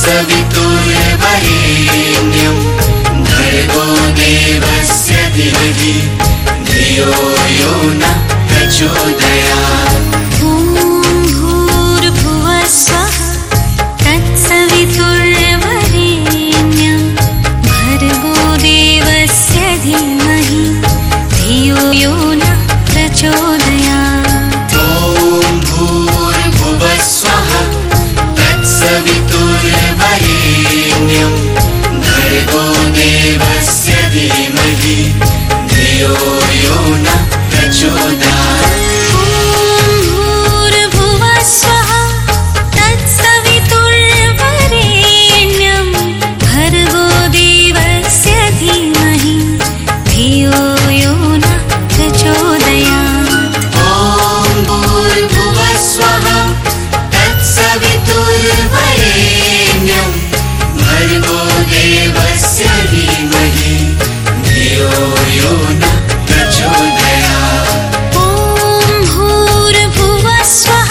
तत्सवितुर्वरेण्यं भर्गो देवस्य धीमहि धियो यो न प्रचोदयात्। ॐ भूर्भुवः स्वः तत्सवितुर्वरेण्यं भर्गो देवस्य धीमहि धियो यो न प्रचोदयात्। ॐ भूर्भुवः स्वः तत्सवितुर्वरेण्यं भर्गो देवस्य धीमहि धियो यो न प्रचोदयात्। भूर्भुवः स्वः तत्सवितुर्वरेण्यं भर्गो देवस्य धीमहि धियो यो न प्रचोदयात्। ॐ भूर्भुवः स्वः तत्सवितुर्वरेण्यं भर्गो देवस्य धीमहि धियो यो न प्रचोदयात्। ॐ भूर्भुवः स्वः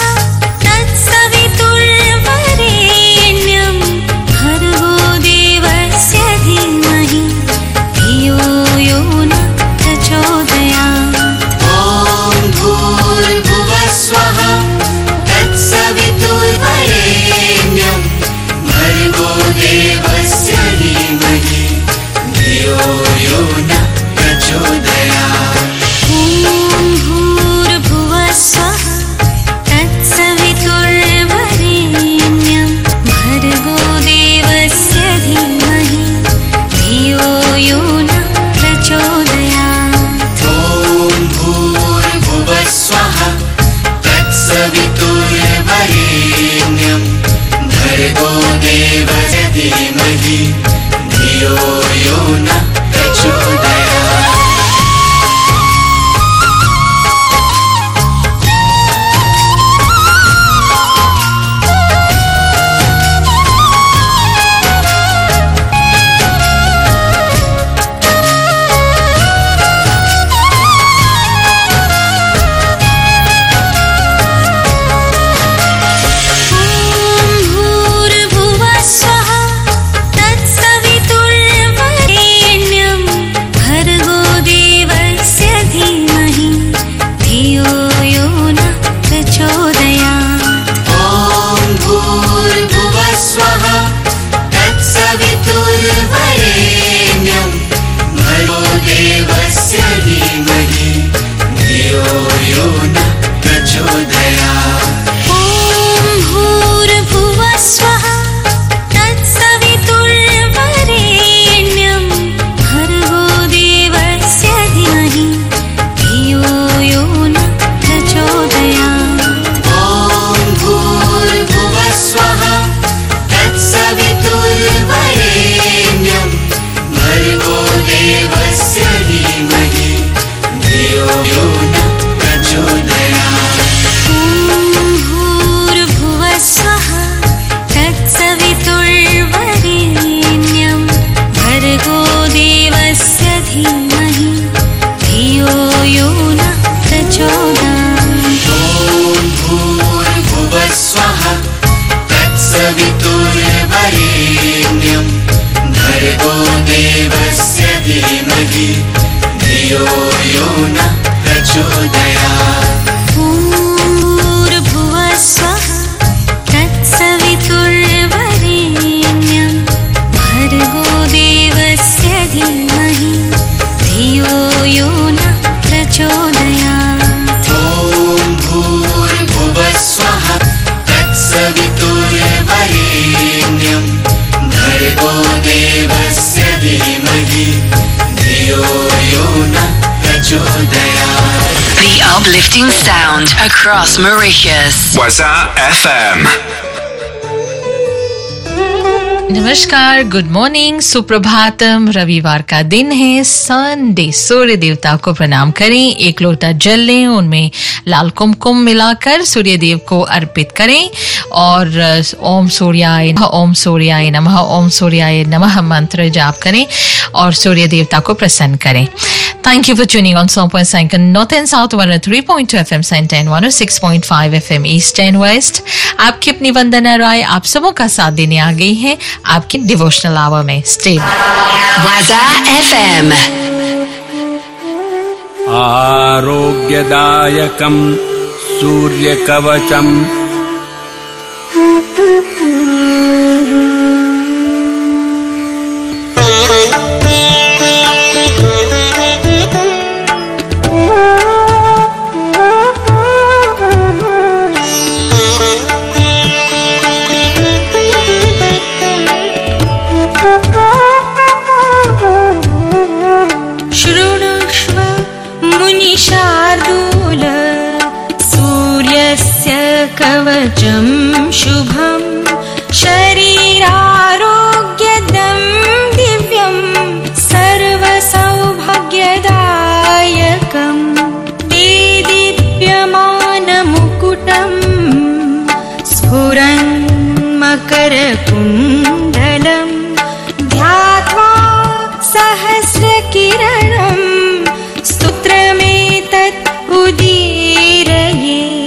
तत्सवितुर्वरेण्यं भर्गो देवस्य धीमहि धियो यो न प्रचोदयात्। ॐ भूर्भुवः स्वः तत्सवितुर्वरेण्यं भर्गो देवस्य धीमहि धियो यो न प्रचोदयात्। ॐ भूर्भुवः स्वः तत्सवितुर्वरेण्यं भर्गो देवस्य धीमहि धियो यो न प्रचोदयात्। ॐ भूर्भुवः स्वः तत्सवितुर्वरेण्यं भर्गो देवस्य धीमहि धियो यो न प्रचोदयात्। भूर्भुवः स्वः तत्सवितुर्वरेण्यं भर्गो देवस्य धीमहि धियो यो न प्रचोदयात्। ॐ भूर्भुवः स्वः तत्सवितुर्वरेण्यं भर्गो देवस्य धीमहि धियो यो न प्रचोदयात्। ॐ भूर्भुवः स्वः तत्सवितुर्वरेण्यं भर्गो देवस्य धीमहि धियो यो न प्रचोदयात्। ॐ भूर्भुवः स्वः तत्सवितुर्वरेण्यं भर्गो देवस्य धीमहि धियो यो न प्रचोदयात्। ॐ भूर्भुवः स्वः तत्सवितुर्वरेण्यं भर्गो देवस्य धीमहि धियो यो न प्रचोदयात्। ॐ भूर्भुवः स्वः तत्सवितुर्वरेण्यं भर्गो देवस्य धीमहि धियो यो न प्रचोदयात्। ॐ भूर्भुवः स्वः तत्सवितुर्वरेण्यं भर्गो देवस्य धीमहि धियो यो न प्रचोदयात्। ॐ भूर्भुवः स्वः तत्सवितुर्वरेण्यं भर्गो देवस्य धीमहि धियो यो न प्रचोदयात्। The uplifting sound across Mauritius. Waza FM. नमस्कार, गुड मॉर्निंग, सुप्रभातम। रविवार का दिन है, संडे। सूर्य देवता को प्रणाम करें, एक लोटा जल लें, उनमें लाल कुमकुम मिलाकर सूर्य देव को अर्पित करें और ओम सूर्याय नमः, ओम सूर्याय नमः, ओम सूर्याय नमः मंत्र जाप करें और सूर्य देवता को प्रसन्न करें। Thank you for tuning on 100.5 North and South, 103.2 FM Centre and 106.5 FM East and West. आपकी अपनी वंदना राय आप सबों का साथ देने आ गई है आपकी डिवोशनल आवर में. Stay Waza FM. आरोग्यदायकं सूर्यकवचम् कवचं शुभं शरीरारोग्यदं दिव्यं सर्वसौभाग्यदायकं दीप्यमानमुकुटं स्फुरन्मकरकुण्डलं ध्यात्वा सहस्रकिरणं स्तोत्रमेतत् उदीरयेत्.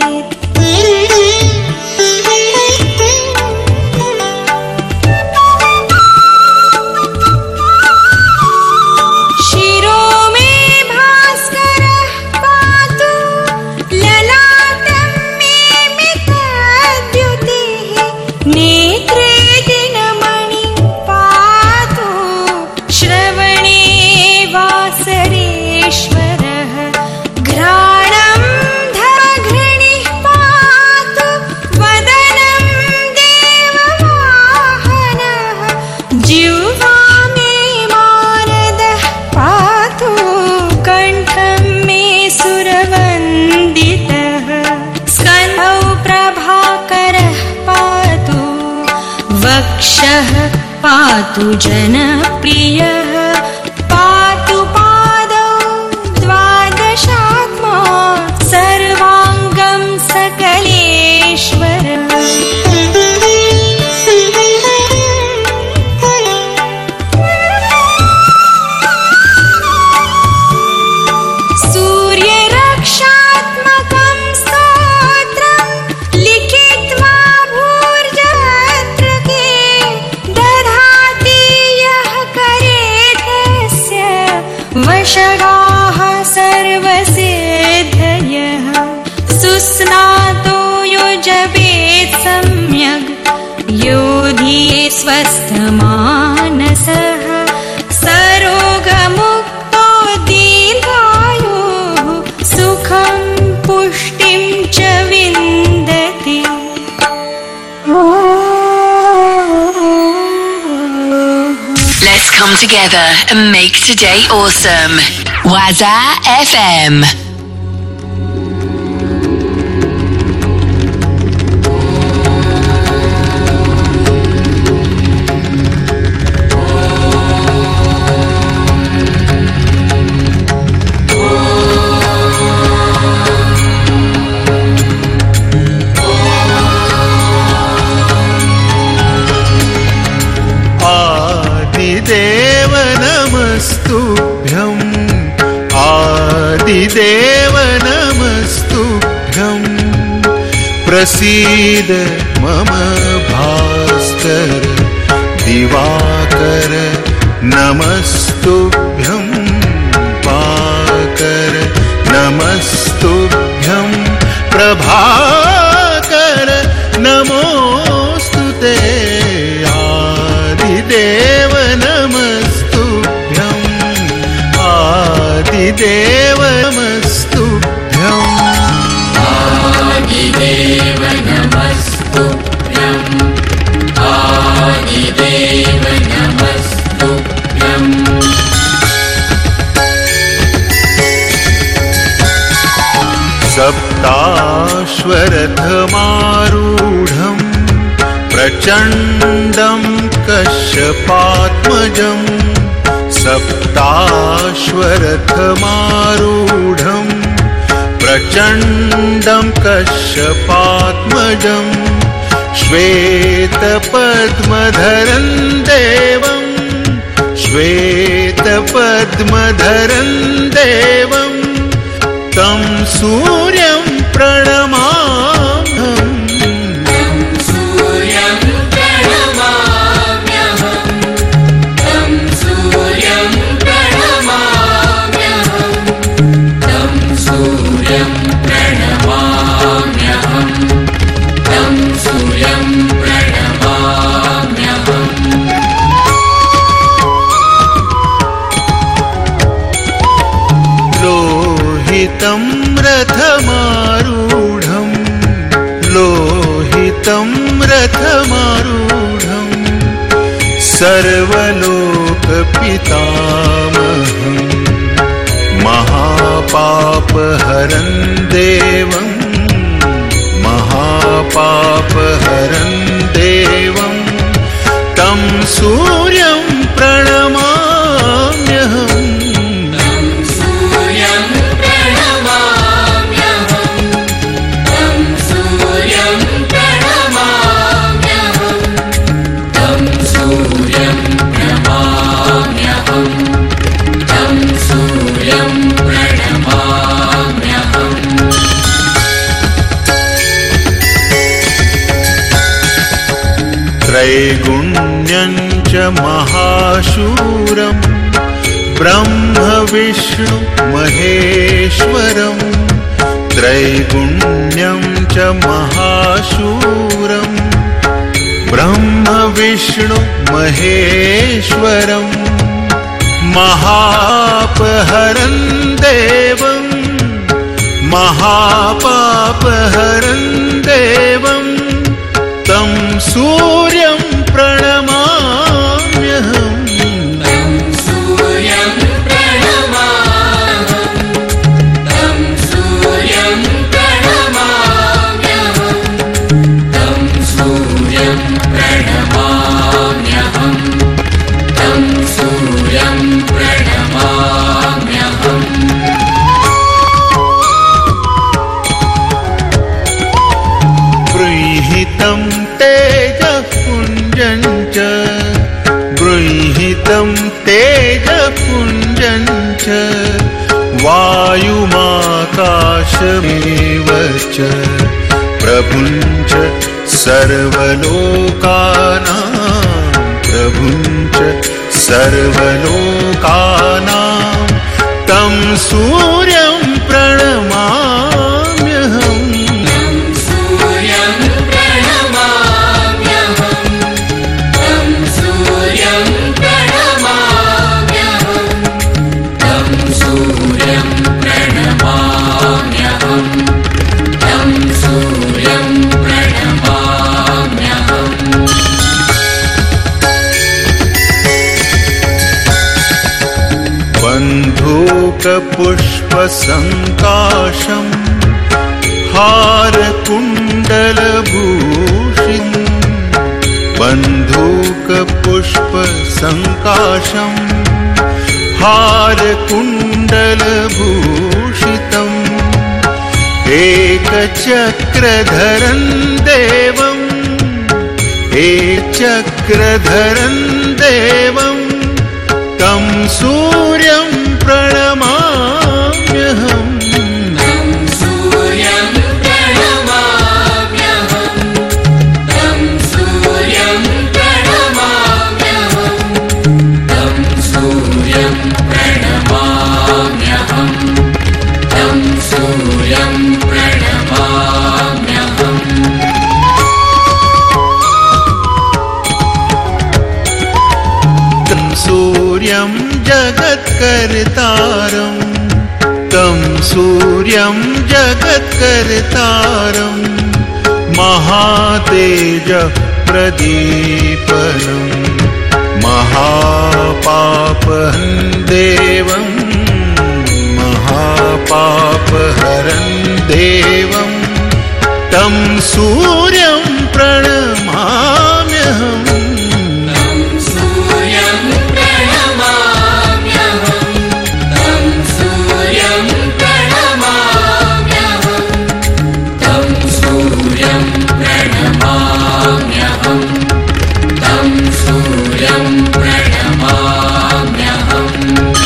पातु जनप्रियः पातु पादौ द्वादशात्मा सर्वाङ्गं सकलेश्वर. सूर्यरक्षात्मकं स्तोत्रं लिखित्वा भूर्जत्रके वशगाः सर्वसिद्धयः सुस्नातो यो जपेत् सम्यग् योधिये स्वस्थमानसः सरोगमुक्तो दीर्घायुः सुखं पुष्टिं च विन्दति. Let's come together and make today awesome. Waza FM. आदिदेव नमस्तुभ्यम् आदिदेव नमस्तुभ्यम् प्रसीद मम भास्कर दिवाकर नमस्तुभ्यम् पाकर नमस्तुभ्यम् प्रभाकर नमोस्तुते. आदिदेव नमस्तुभ्यम् आदिदेव नमस्तुभ्यम् आदिदेव नमस्तुभ्यम् आदिदेव नमस्तुभ्यम्. सप्ताश्वरथमारूढम् प्रचण्डं कश्यपात्मजम् सप्ताश्वरथमारूढम् प्रचण्डं कश्यपात्मजम् श्वेतपद्मधरं देवं श्वेत पद्मधरं देवं तं सूर्यं प्रणमाम्यहम्। लोहितं रथमारूढं लोहितं रथमारूढं सर्वलोकपितामहं महापापहरं देवं महापापहरं देवं तं सूर्यं प्रणमाम्यहम्। त्रैगुण्यं च महाशूरं ब्रह्म विष्णु महेश्वरं त्रैगुण्यं च महाशूरं ब्रह्म विष्णु महेश्वरं महापहरं देवं महापापहरं देवं तं सूर्यं प्रणमाम्यहम्। गृहीतं तेजःपुञ्जं च गृहीतं तेजःपुञ्जं च वायुमाकाशमेव च प्रभुं च सर्वलोकानां प्रभुं च सर्वलोकानां तं सूर्यं प्रणमाम्यहम्। बन्धूकपुष्पसङ्काशं हारकुण्डलभूषितं बन्धूकपुष्पसङ्काशं हारकुण्डलभूषितम् एकचक्रधरं देवम् एकचक्रधरं देवं तं सूर्यं प्रणमाम्यहम्। सूर्यं जगत्कर्तारं तं सूर्यं जगत्कर्तारं महातेजप्रदीपनं महापापहं देवं महापापहरं देवं तं सूर्यं प्रणमाम्यहम्। सूर्यं प्रणमाम्यहम्।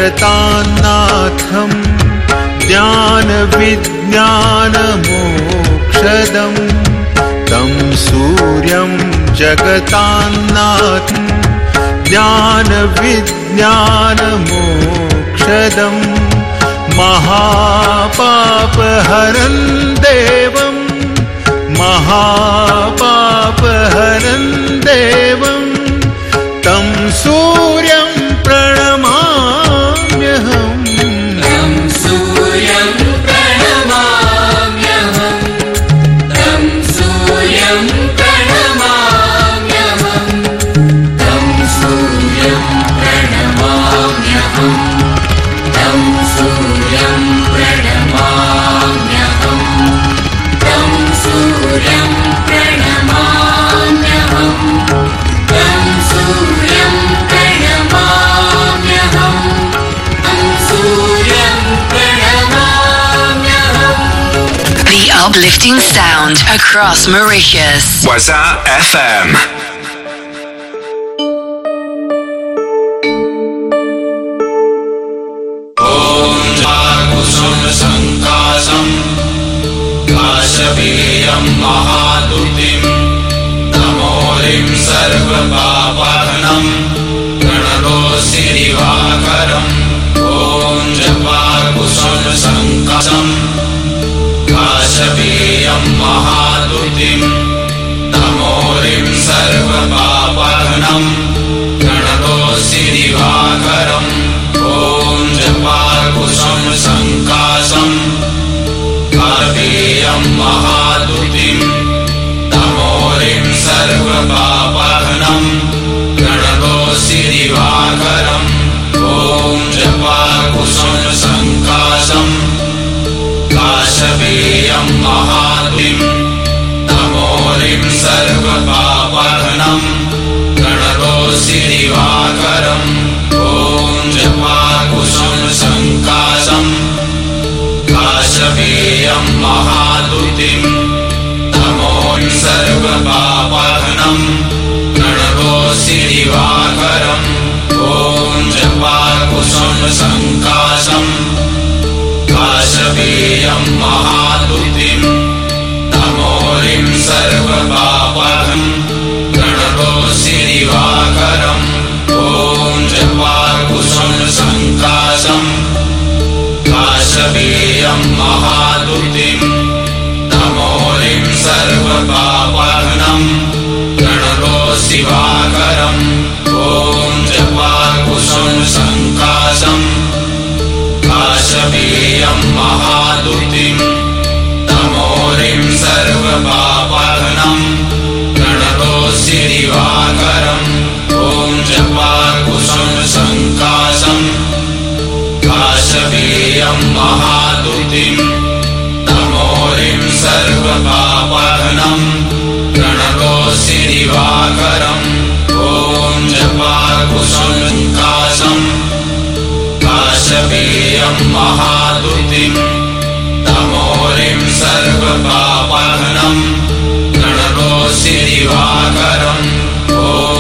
जगतान्नाथं ज्ञानविज्ञानमोक्षदं तं सूर्यं जगतान्नाथं ज्ञानविज्ञानमोक्षदं महापापहरं देवं महापापहरं देवं तं सूर्यं प्रणमाम्यहम् तं सूर्यं प्रणमाम्यहं तं सूर्यं प्रणमाम्यहं तं सूर्यं प्रणमाम्यहं तं सूर्यं प्रणमाम्यहं तं सूर्यं प्रणमाम्यहं तं सूर्यं प्रणमाम्यहं तं सूर्यं प्रणमाम्यहं. The uplifting sound across Mauritius. Waza FM. कुसुमसङ्काशं काशवीयं महादुतिं तमोरिं सर्वपापहनं प्रणतोऽसि दिवाकरम् ॐ जपाकुसुमसङ्काशं काशवीयं महादुतिं तमोरिं सर्वपापहनं प्रणतोऽसि दिवाकरम् ॐ जपाकुसुमसङ्काशं काशवीयं महादुतिं तमोरिं सर्वपापहनं प्रणतोऽसि दिवाकरम् ॐ जपाकुसुमसङ्काशं काशवीयं महादुतिं तमोरिं सर्वपापहनं प्रणतोऽसि दिवाकरम् ॐ जपाकुसुमसङ्काशं काशवीयं महादुतिं तमोरिं सर्वपापहनं प्रणतोऽसि दिवाकरम् ॐ जपाकुसुमसङ्काशं काशवीयं महादुतिं तमोरिं सर्वपापहनं प्रणतोऽसि दिवाकरम् ॐ जपाकुसुमसङ्काशं काशवीयं महादुतिं तमोरिं सर्वपापहनं प्रणतोऽसि दिवाकरम् ॐ जपाकुसुमसङ्काशं काशवीयं महादुतिं तमोरिं सर्वपापहनं प्रणतोऽसि दिवाकरम् ॐ जपाकुसुमसङ्काशं काशवीयं महादुतिं तमोरिं सर्वपापहनं प्रणतोऽसि दिवाकरम् ॐ जपाकुसुमसङ्काशं काशवीयं महादुतिं तमोरिं सर्वपापहनं प्रणतोऽसि दिवाकरम् ॐ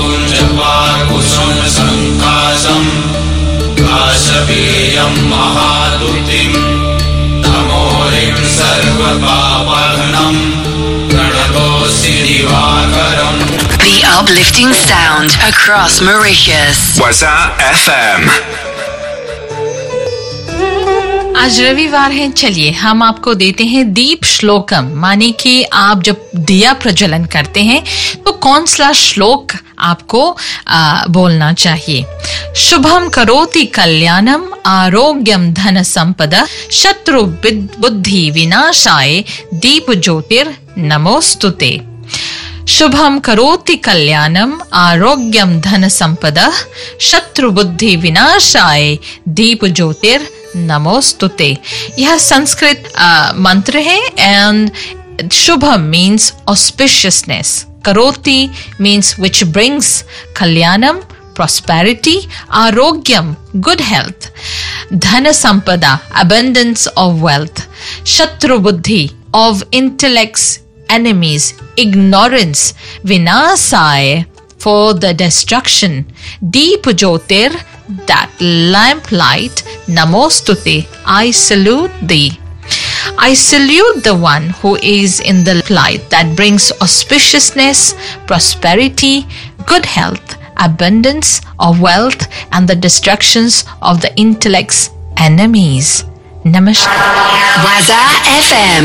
जपाकुसुमसङ्काशं काशवीयं महादुतिं तमोरिं सर्वपापहनं प्रणतोऽसि दिवाकरम्. The uplifting sound across Mauritius. Waza FM. आज रविवार है, चलिए हम आपको देते हैं दीप श्लोकम, माने कि आप जब दिया प्रज्वलन करते हैं तो कौन सा श्लोक आपको बोलना चाहिए. शुभम करोति कल्याणम आरोग्यम धन संपदा शत्रु बुद्धि विनाशाय दीप ज्योतिर नमोस्तुते. शुभम करोति कल्याणम आरोग्यम धन संपदा शत्रु बुद्धि विनाशाय दीप ज्योतिर नमोस्तुते. यह संस्कृत मंत्र है एंड शुभम मीन्स ऑस्पिशियसनेस, करोति means which brings, kalyanam prosperity, arogyam good health, dhana sampada abundance of wealth, shatru buddhi of intellect's enemies, ignorance, vinasaya for the destruction, deep jyotir that lamplight, Namostute, I salute thee. I salute the one who is in the light that brings auspiciousness, prosperity, good health, abundance of wealth, and the destructions of the intellect's enemies. Namaskar. Waza FM.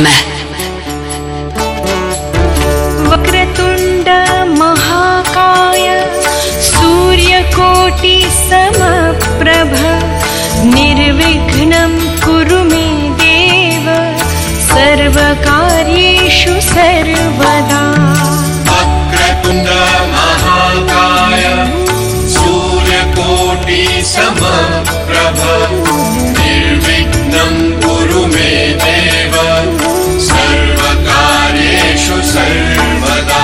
वक्रतुण्ड महाकाय सूर्यकोटि समप्रभ निर्विघ्नं कुरु मे देव सर्वकार्येषु सर्वदा. वक्रतुण्ड महाकाय सूर्यकोटि समप्रभ निर्विघ्नं कुरु मे देव सर्वकार्येषु सर्वदा.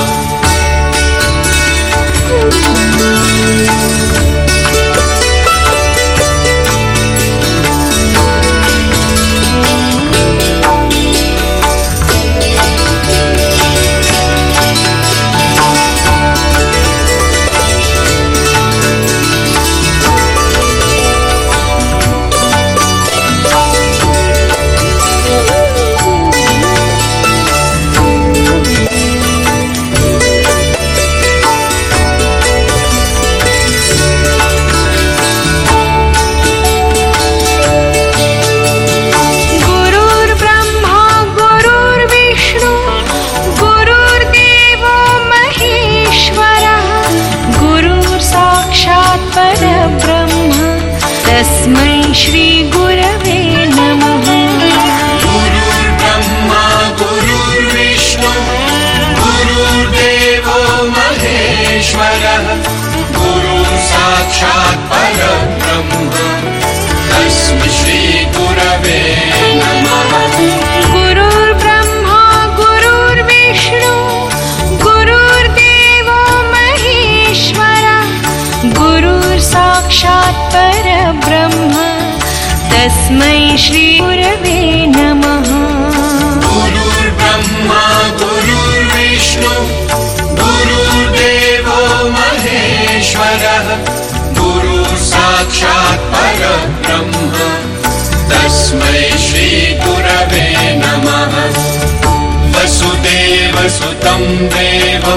तस्मै श्री गुरवे नमः. गुरुर्ब्रह्मा गुरुर्विष्णु गुरुर्देवो महेश्वरः गुरुर्साक्षात् परब्रह्म तस्मै श्री गुरवे नमः. गुरुर्ब्रह्मा गुरुर्विष्णु गुरुर्देवो महेश्वरः गुरुर्साक्षात् परब्रह्म तस्मै श्री गुरवे नमः. गुरुर्ब्रह्मा गुरुर्विष्णु गुरुर्देवो महेश्वरः गुरुर्साक्षात् परब्रह्म तस्मै श्री गुरवे नमः. वसुदेवसुतं देवं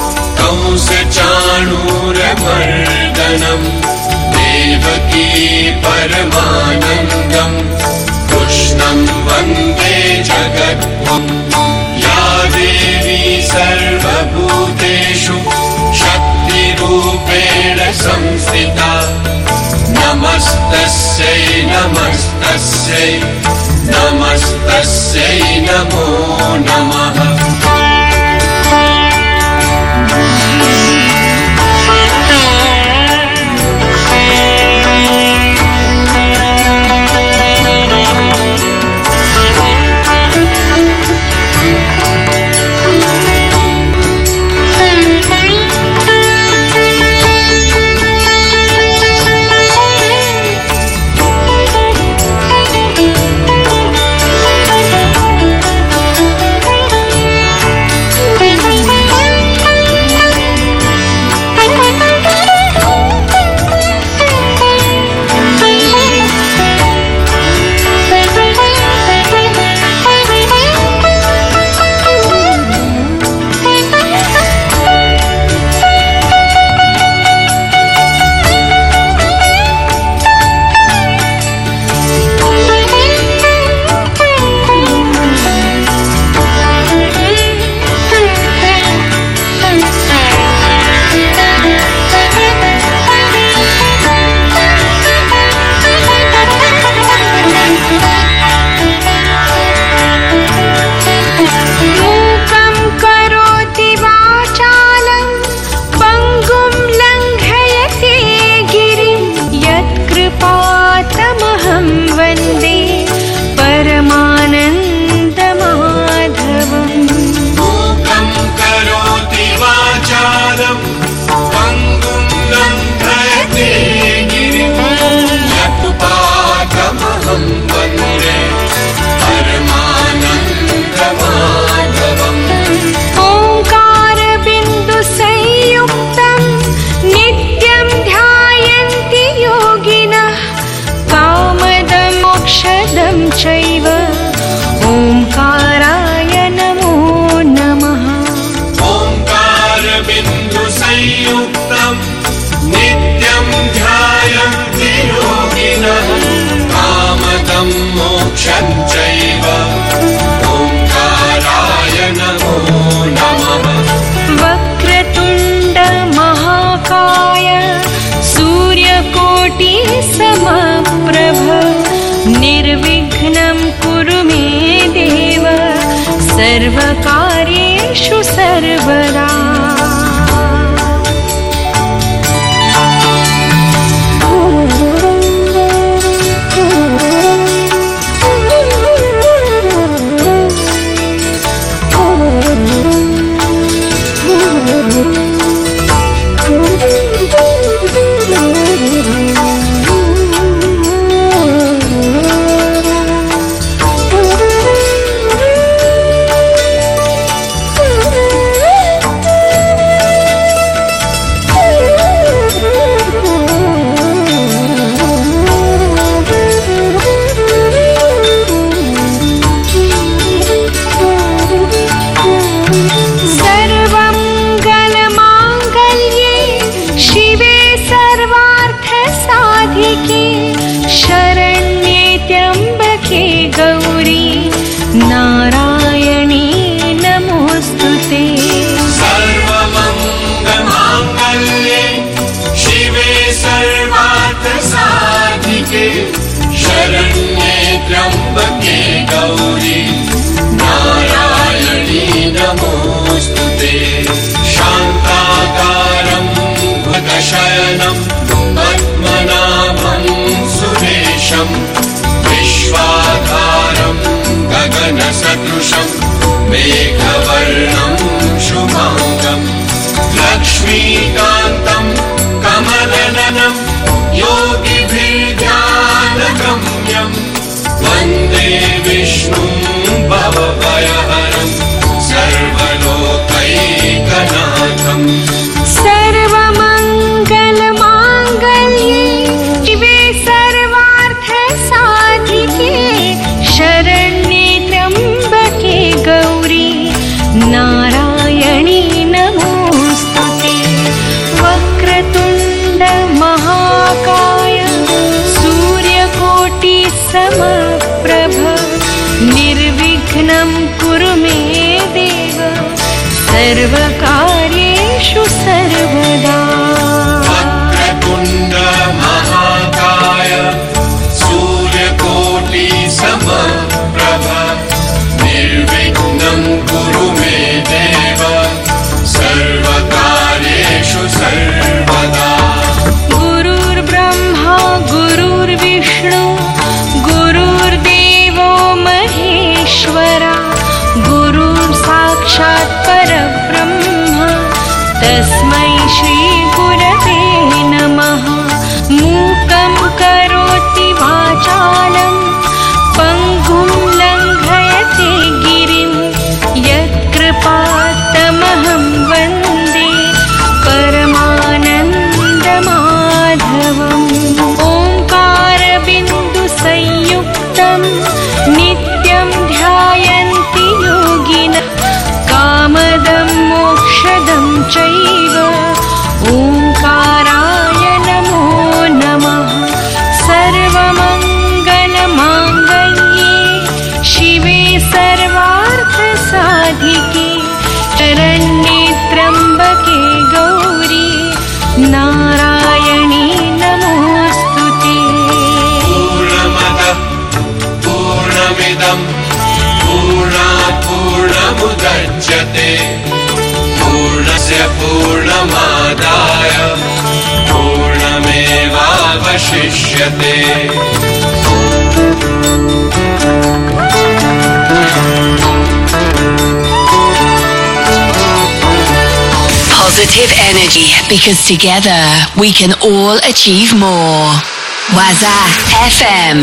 कंसचाणूरमर्दनं देवकी परमानन्दं कृष्णं वन्दे जगद्गुरुं. या देवी सर्वभूतेषु शक्तिरूपेण संस्थिता नमस्तस्यै नमस्तस्यै नमस्तस्यै नमो नमः. चैव ओंकाराय नमो नमः। वक्रतुण्ड महाकाय सूर्यकोटि समप्रभ निर्विघ्नं कुरु मे देव सर्वकार्येषु सर्वदा। शरण्ये त्र्यम्बके गौरी नारायणी नमोस्तुते। शान्ताकारं भुजगशयनं पद्मनाभं सुरेशं विश्वाधारं गगनसदृशं मेघवर्णं शुभाङ्गं लक्ष्मीकान्तं कमलननं योगिभिर्ध्यानगम्यं वन्दे विष्णुं भवभयहरं सर्वलोकैकनाथम्। सर्वमङ्गलमाङ्गल्ये शिवे सर्वार्थसाधिके शरण्ये त्र्यम्बके गौरी नारायणी नमोस्तुते। वक्रतुण्ड महाकाय सूर्यकोटि समप्रभ निर्विघ्नं कुरु मे देव सर्वकार्येषु सर्वदा। वक्रतुण्ड महाकाय सूर्यकोटि समप्रभ निर्विघ्नं कुरु मे देव सर्वकार्येषु सर्वदा। गुरुर्ब्रह्मा गुरुर्विष्णु गुरुर्देवो महेश्वरा गुरुर्साक्षात् परब्रह्म तस्मै श्री गुरवे नमः। मूकं करोति वाचालं पङ्गुं लङ्घयते गिरिं यत्कृपातमहं वन्दे परमानन्दमाधवम्। ओङ्कारबिन्दुसंयुक्तं नित्यं ध्यायन्ति योगिनः कामदं मोक्षदं चैव ओङ्काराय नमो नमः। सर्वमङ्गलमाङ्गल्ये शिवे सर्वार्थसाधिके शरण्ये त्र्यम्बके गौरी नारायणी नमोस्तुते। पूर्णमदः पूर्णमिदं पूर्णात् पूर्णमुदच्यते पूर्णस्य पूर्णमादाय पूर्णमेवावशिष्यते। Positive energy, because together we can all achieve more. Waza FM.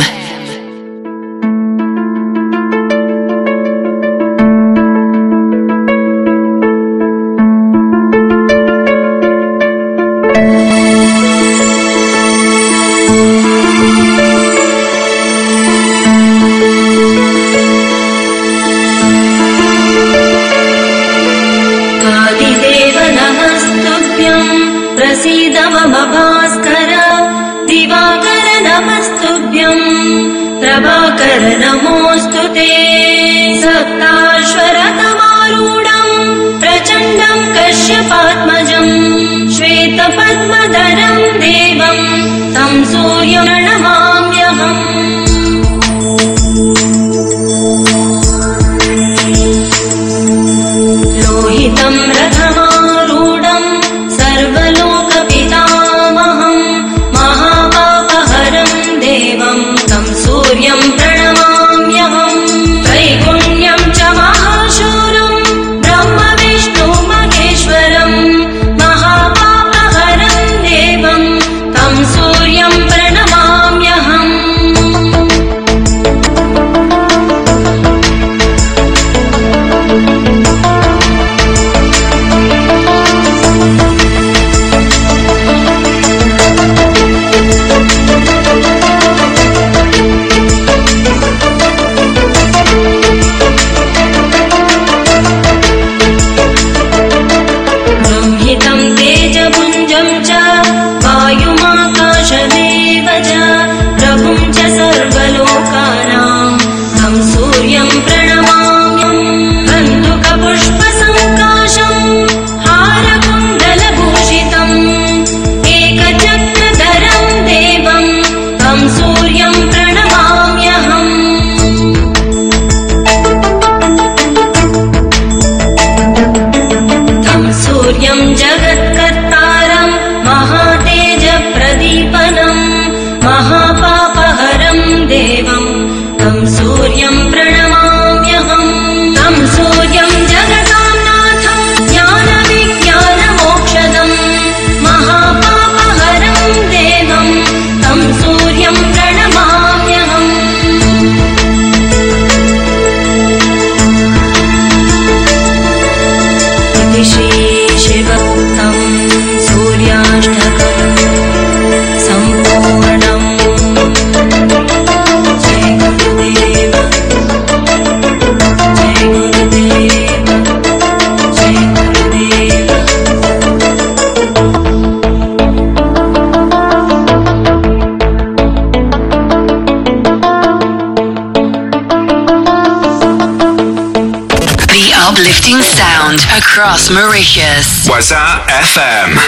प्रसीद मम भास्कर दिवाकर नमस्तुभ्यम्। Uplifting sound across Mauritius. Waza FM.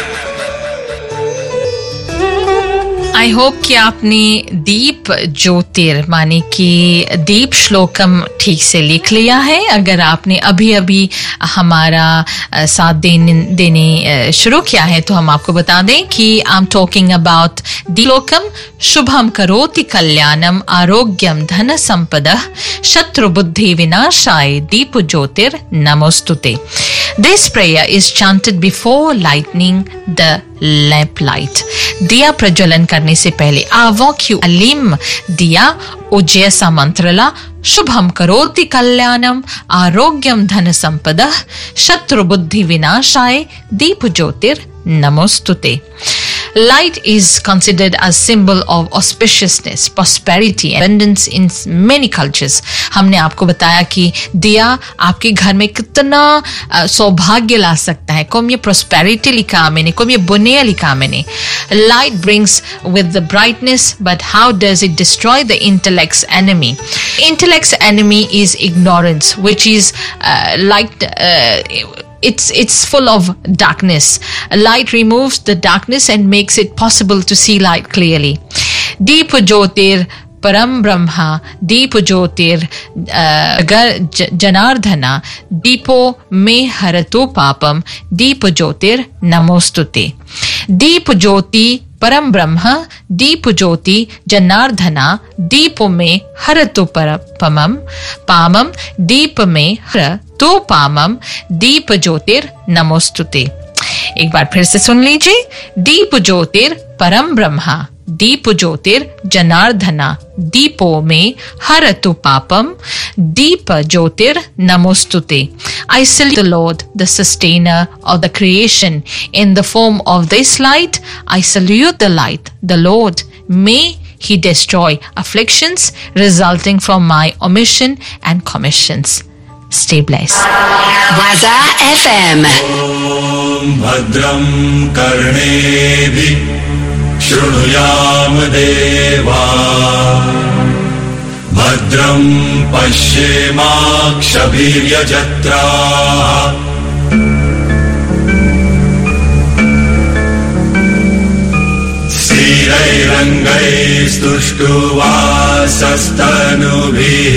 I hope कि आपने दीप ज्योतिर माने कि दीप श्लोकम ठीक से लिख लिया है। अगर आपने अभी हमारा साथ देने शुरू किया है तो हम आपको बता दें कि आई एम टॉकिंग अबाउट दीलोकम शुभम करोति कल्याणम आरोग्यम धन संपदः शत्रु बुद्धि विनाशाय दीप ज्योतिर नमोस्तुते. This prayer is chanted before lighting the lamp light. दिया प्रज्वलन करने से पहले आवोक्यु अलीम दिया उज्जैसा मंत्रला शुभम करोति कल्याणम आरोग्यम धन संपदः शत्रु बुद्धि विनाशाय दीप ज्योतिर नमोस्तुते. Light is considered as symbol of auspiciousness, prosperity, abundance in many cultures. हमने आपको बताया कि दिया आपके घर में कितना सौभाग्य ला सकता है. कोम ये prosperity लिखा मैंने, कोम ये बुनिया लिखा मैंने. Light brings with the brightness, but how does it destroy the intellect's enemy? Intellect's enemy is ignorance, which is it's full of darkness. Light removes the darkness and makes it possible to see light clearly. Deep Jyotir Param Brahma, Deep Jyotir Janardhana, Deepo Me Harato Papam, Deep Jyotir Namostute. Deep Jyoti परम ब्रह्म दीप ज्योति जनार्दना दीप में हरतु परमम पामम दीप में हर तो पामम दीप ज्योतिर नमोस्तुते. एक बार फिर से सुन लीजिए. दीप ज्योतिर परम ब्रह्मा दीप ज्योतिर जनार्दना दीपो में हरतु पापम दीप ज्योतिर नमोस्तुते. I salute the Lord, the sustainer of the creation in the form of this light. I salute the light, the Lord. May he destroy afflictions resulting from my omission and commissions. Stay blessed. Waza FM. Om Bhadram Karnebhi Shrunuyam Deva Bhadram Pashyemakshabhiryajatra Sthirairangaistushtuvasastanubhih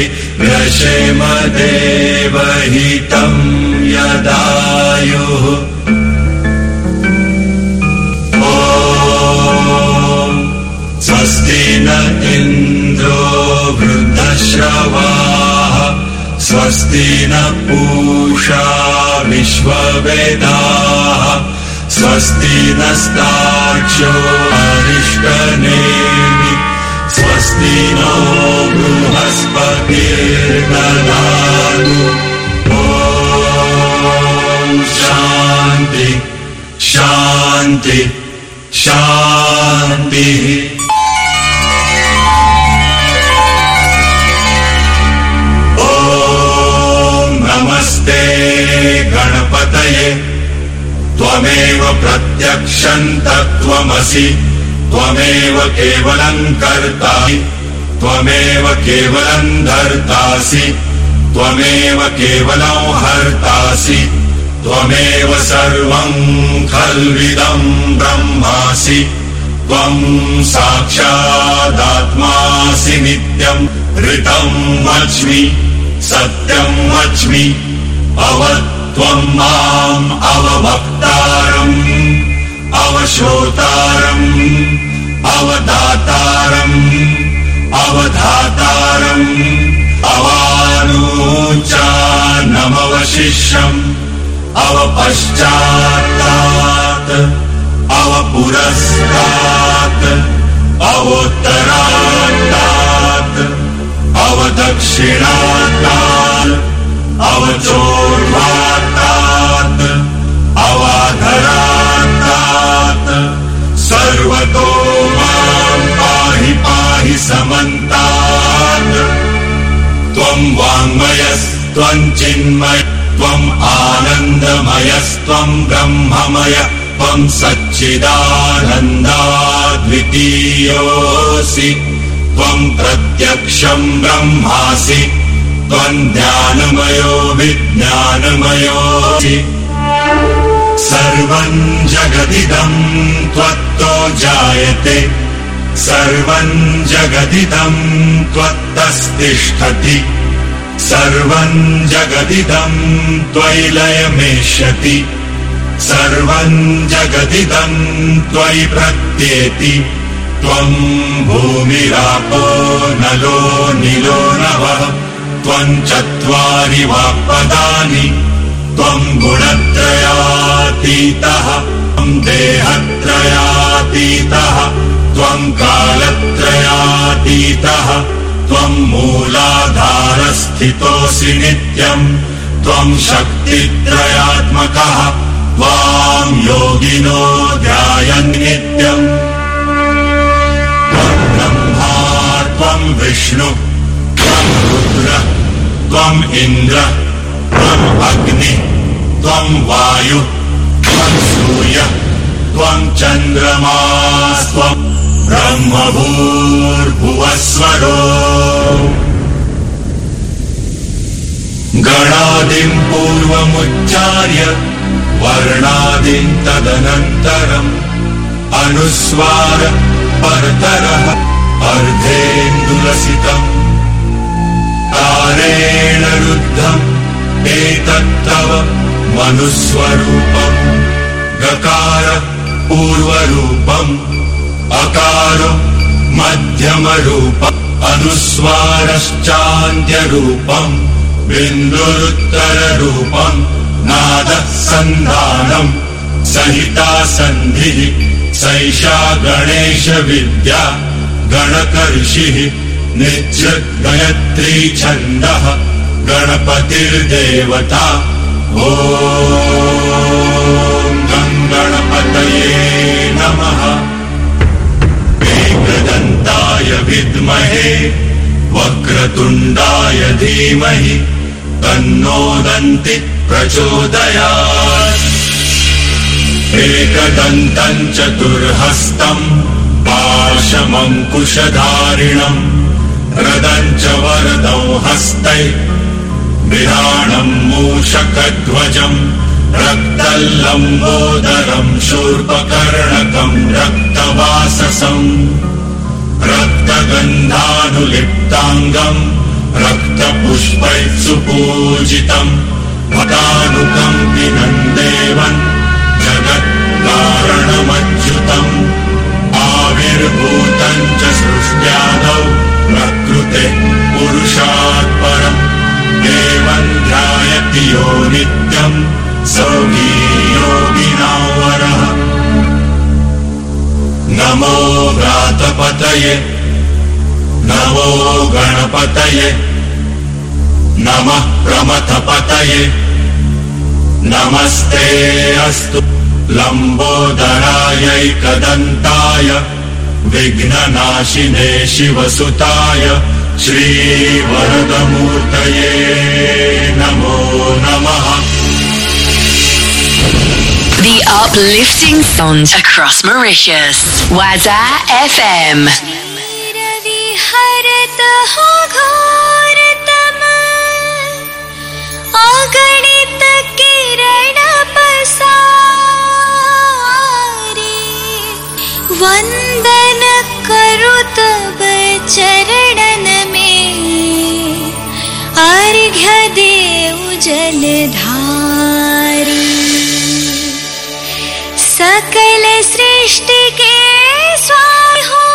Vyashemadevahitam yadayuh. Swasti na Indro Vruddhashravah Swasti na Pusha Vishwavedah Swasti nastaksho arishtanevi Swasti no bruhaspatirdanadu. Om Shanti Shanti Shanti. Om Namaste Ganapataye Tvameva pratyaksham tattvamasi Tvameva kevalam kartasi Tvameva kevalam dhartasi Tvameva kevalam hartasi Tvameva sarvam khalvidam brahmasi Tvam sakshadatmasi nityam ritam vachmi satyam vachmi avatvam mam avabhaktaram avashotaram avadataram avadhataram avanucha namavashisham avapashchatat avapurastat avotaratat avadakshinatat avachorvatat avadharatat sarvato mam pahi pahi samantat. Tvam vangmayas tvam chinmay tvam anandamayas tvam brahmamaya tvam satchidanandadvitiyosi tvam pratyaksham brahmasi tvam jnanamayo विज्ञानमयोऽसि सर्वं जगदिदं त्वत्तो जायते सर्वं जगदिदं त्वत्तस्तिष्ठति सर्वं जगदिदं त्वयि लयमेष्यति सर्वं जगदिदं त्वयि प्रत्येति त्वं भूमिरापो नलो नीलो नभः त्वं चत्वारि वाक्पदानि त्वं गुणत्रयातीतः त्वं देहत्रयातीतः त्वं कालत्रयातीतः त्वं मूलाधारस्थितोऽसि नित्यं त्वं शक्तित्रयात्मकः त्वां योगिनो ध्यायन् नित्यम् त्वं ब्रह्मा त्वं विष्णु त्वं रुद्र त्वं इन्द्र त्वं अग्नि त्वं वायु त्वं सूर्य त्वं चन्द्रमास्त्वं ब्रह्मभूर्भुवस्वरो गणादिं पूर्वमुच्चार्य वर्णादिं तदनन्तरम् अनुस्वार परतरः अर्धेन्दुलसितम् तारेण रुद्धम् एतत्तव मनुस्वरूपम् गकार पूर्वरूपम् अकार मध्यमरूपम् अनुस्वारश्चान्त्यरूपम् बिन्दुरुत्तररूपम् नादः सन्धानम् सहिता सन्धिः सैषा गणेश विद्या गणकर्षिः नित्यगायत्री छन्दः गणपतिर्देवता ॐ गणपतये नमः एकदन्ताय विद्महे वक्रतुण्डाय धीमहि तन्नो दन्ति प्रचोदयात् एकदन्तं चतुर्हस्तं पाशमङ्कुशधारिणं रदं च वरदं हस्तै विराणं मूषकध्वजं रक्तल्लम्बोदरं शूर्पकर्णकं रक्तवाससं रक्तगन्धानुलिप्ताङ्गं रक्तपुष्पैः सुपूजितं भक्तानुकम्पिनं देवं जगत्कारणमच्युतम् आविर्भूतं च सृष्ट्यादौ प्रकृते पुरुषात् परम् देवं ध्यायति यो नित्यं सौगी योगिनां वरः नमो व्रातपतये नमो गणपतये नमः प्रमथपतये नमस्ते अस्तु लम्बोदरायैकदन्ताय विघ्ननाशिने शिवसुताय श्रीवरदमूर्तये नमो नमः। The uplifting sound across Mauritius. Waza FM. अगणित किरण पसारे वंदन करू तब चरणन में अर्घ्य देव जलधारी सकल सृष्टि के स्वामी हो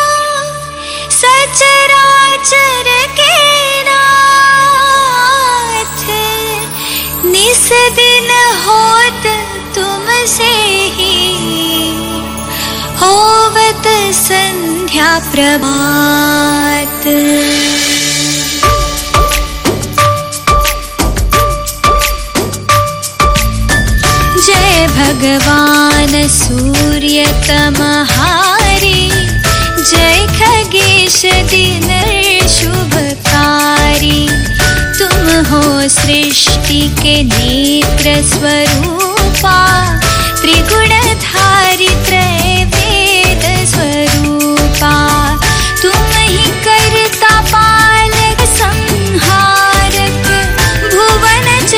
सचराचर के निस दिन होत तुमसे ही होवत संध्या प्रभात जय भगवान सूर्य तमहारी जय खगेश दिन शुभकारी तुम हो सृष्टि के नेत्र स्वरूपा त्रिगुणधारी त्रैवेद स्वरूपा तुम ही करता पालक संहारक भुवन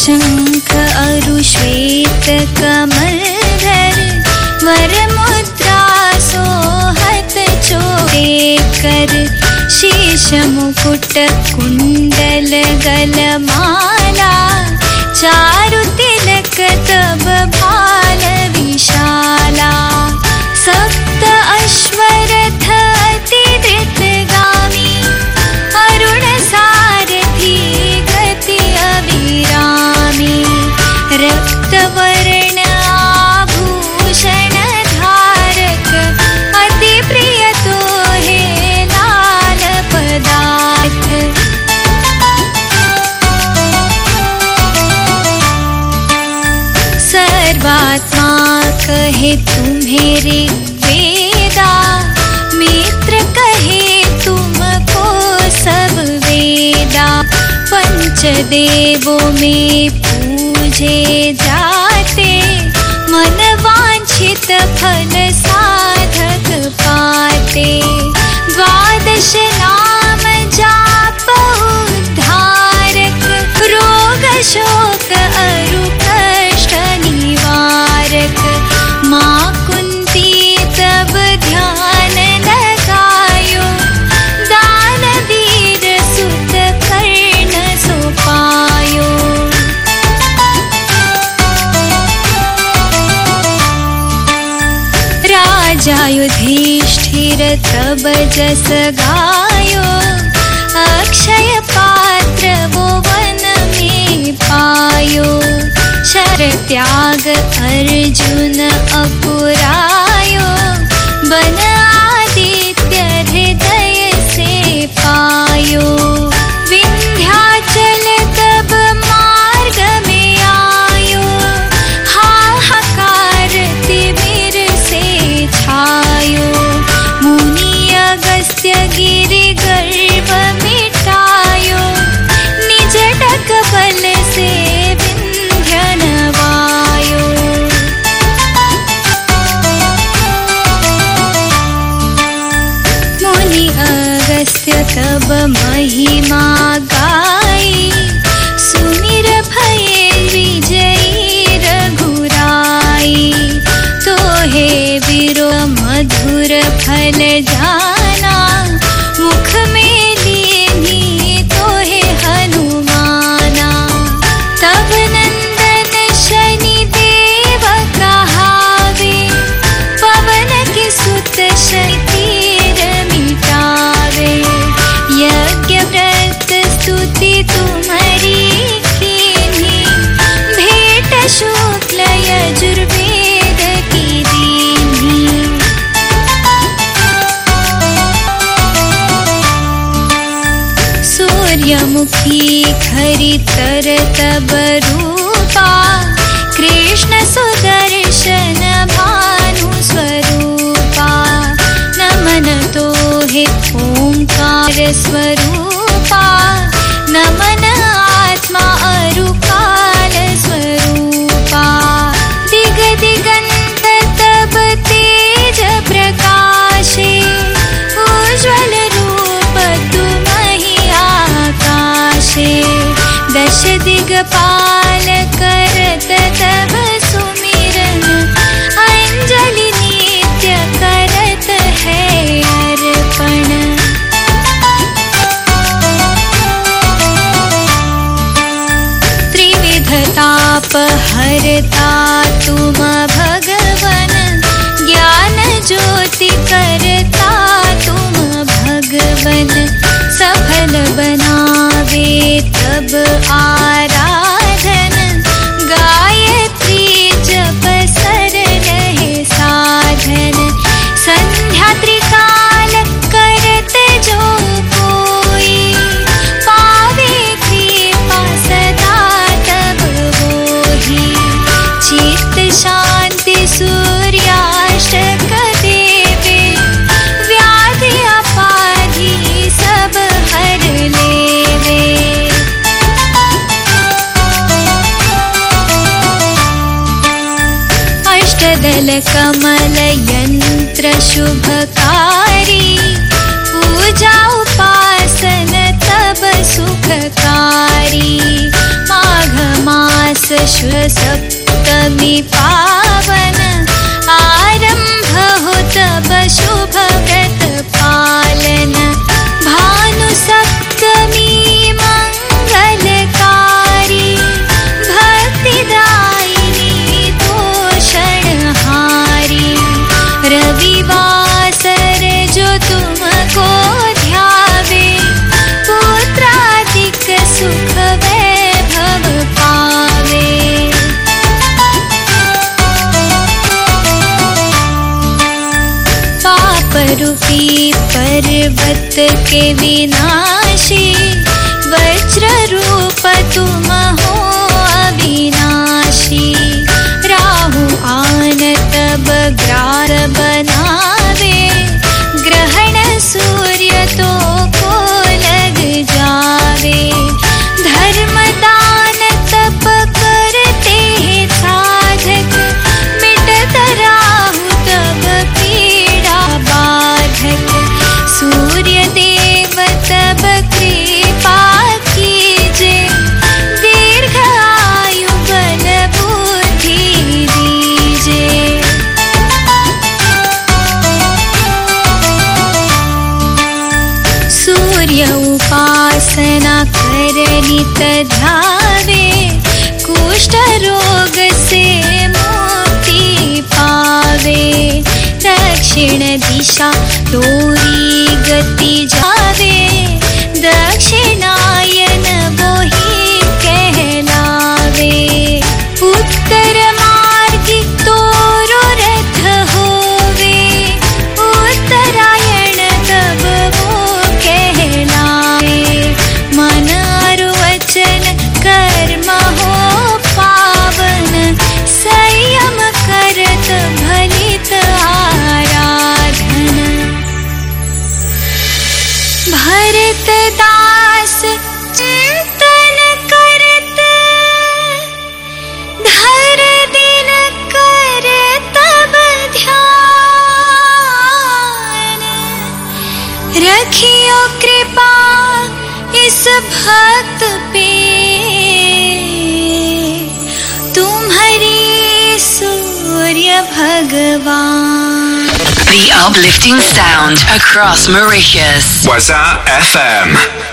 शंख अरु श्वेत कमलधर वरमुद्रा सोहत चोरे कर शीश मुकुट कुंडल गलमाला चारु तिलक तब भाल विशाला सप्त अश्वरथ अति धृतगामी अरुण सारथी गति अभिरामी रक्तवर्ण आभूषण धारक अति प्रिय तो हे लाल पदार्थ सर्वात्मा कहे तुम्हें ऋग्वेदा मित्र कहे तुमको सब वेदा पंचदेवों में पूजे जाते मन वांछित फल साधक पाते द्वादश नाम जाप उद्धारक रोग शोक अरु कष्ट निवारक माँ कुंती तब ध्यान लगायो दानवीर सुत कर्ण सो पायो राजा युधिष्ठिर तब जस गायो अक्षय पात्र वो वन में पायो शर त्याग अर्जुन अपुरायो बन आदित्य हृदय से पायो विंध्याचल तब मार्ग में आयो हाहाकार तिमिर से छायो मुनि अगस्त्य गिरि गर्भ मिटायो निज डग बल से विंध्य नवायो मुनि अगस्त्य तब महिमा गाई सुमिर भये विजयी रघुराई तो हे वीरो मधुर फल जाना मुख में लीनी तो हे हनुमाना तब नंदन शनि देव कहावे पवन के सुत शनि तीर मिटावे यज्ञ व्रत स्तुति तुम्हारी कीन्ही भेंट शुक्ल यजुर्वेद की दीन्ही सूर्यमुखी खरी तर तब रूपा कृष्ण सुदर्शन भानु स्वरूपा नमन तो हे ओंकार स्वरूपा नमन आत्मा अरुकाल स्वरूपा दिग दिगंत तब तेज प्रकाशे उज्ज्वल रूप तुमहि आकाशे दश दिगपाल करत तब सुमिरन अंजलि नित्य करत है अर्पण ताप हरता तुम भगवन ज्ञान ज्योति करता तुम भगवन सफल बनावे तब आराधन गायत्री जप सरल साधन संध्या त्रिकाल करत जो कोई पावे कृपा सदा चित्त शांति सूर्याष्टक देवे व्याधि अपाधि सब हर लेवे अष्टदल कमल यंत्र शुभकारी पूजा उपासन तब सुखकारी माघ मास पर्वत के विनाशी वज्र रूप तुम हो अविनाशी राहु आन तब ग्रार बनावे ग्रहण सूर्य तो को लग जावे धर्म दान तप करते साधक मिटत राहु तब पीड़ा बाधक सूर्य देव तब कृपा कीजे दीर्घ आयु बल बुद्धि दीजे सूर्य उपासना करनित ध्यावे कुष्ठ रोग से मुक्ति पावे दक्षिण दिशा तोरी गति जावे दक्षिणायन वही कहलावे उत्तर मार्गी तोरो रथ होवे उत्तरायण तब वो कहलावे मन और वचन कर्म हो पावन संयम करत भलित आराधन भरत दास चिंतन करत धर दिन कर तब ध्यान रखियो कृपा इस भक्त पे तुम्हारी सूर्य भगवान The uplifting sound across Mauritius. Waza FM.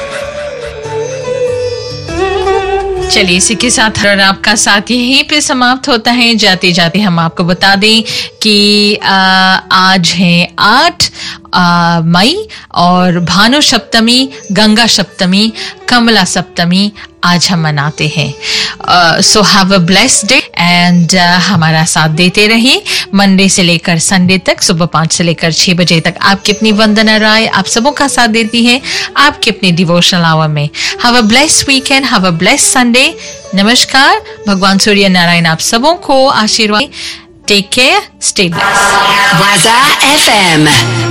चलिए इसी के साथ और आपका साथ यहीं पे समाप्त होता है। जाते जाते हम आपको बता दें कि आज है 8 मई और भानु सप्तमी, गंगा सप्तमी, कमला सप्तमी आज हम मनाते हैं। So have a blessed day and हमारा साथ देते रहिए मंडे से लेकर संडे तक सुबह 5 से लेकर 6 बजे तक। आपकी अपनी वंदना राय आप सबों का साथ देती है आपके अपने डिवोशनल आवर में। Have a blessed weekend, have a blessed Sunday. नमस्कार, भगवान सूर्य नारायण आप सबों को आशीर्वाद। Take care, stay blessed. Waza FM.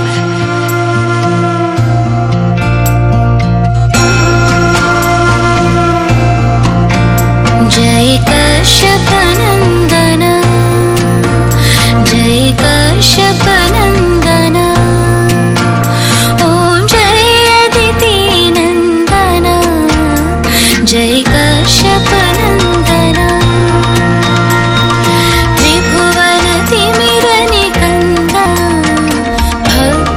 जय कश्यप नंदन जय कश्यप नंदन ओम जय अदिति नंदन जय कश्यप नंदन त्रिभुवन तिमिर निकंदन भक्त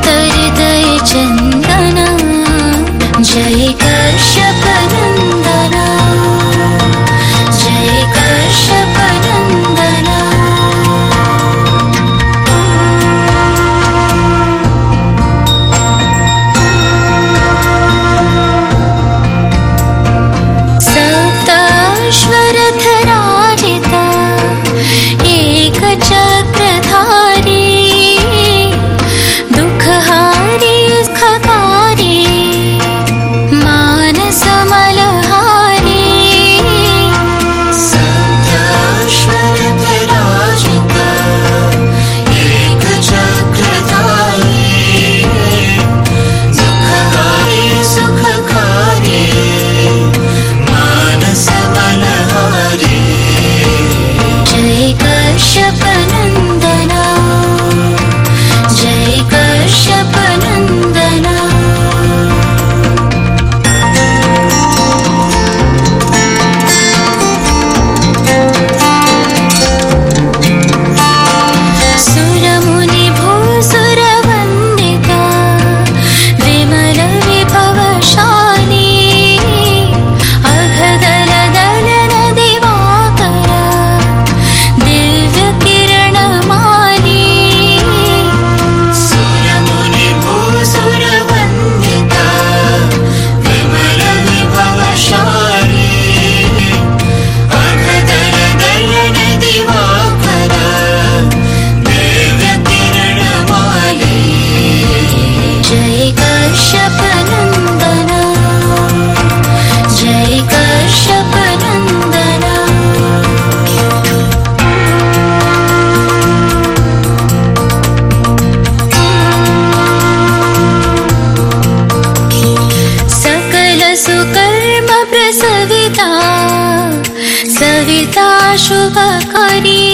शुभकरी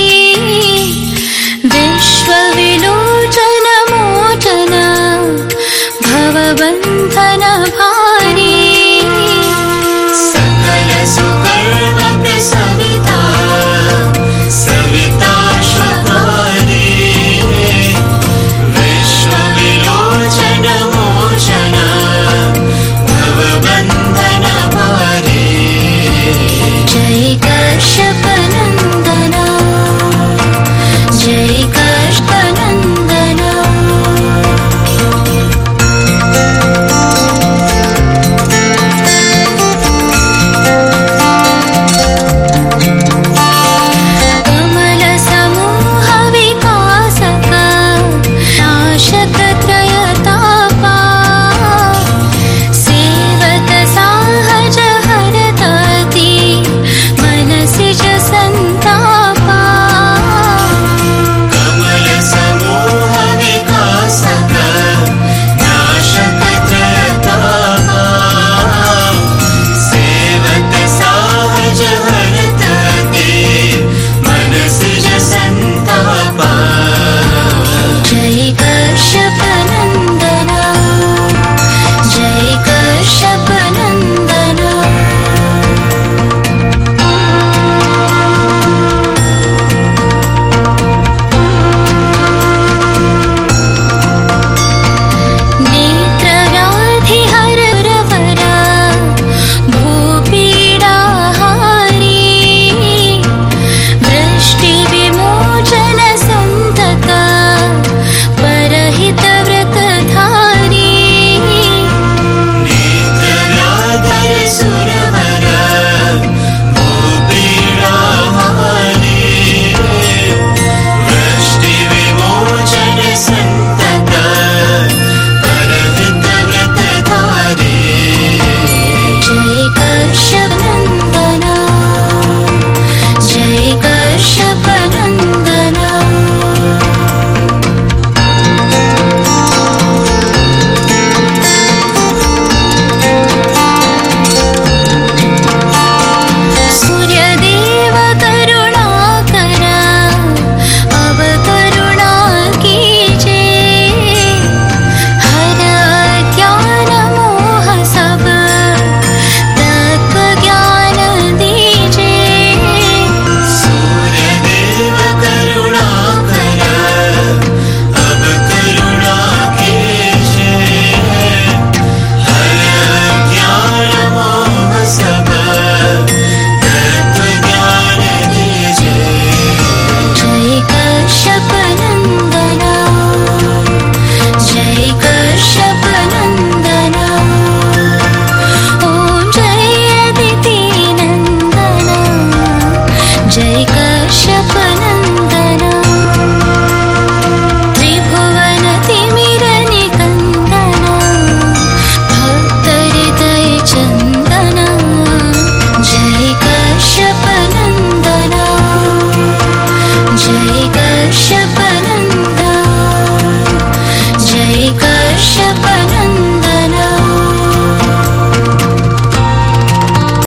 विश्वविलोचन मोचन भवबन्ध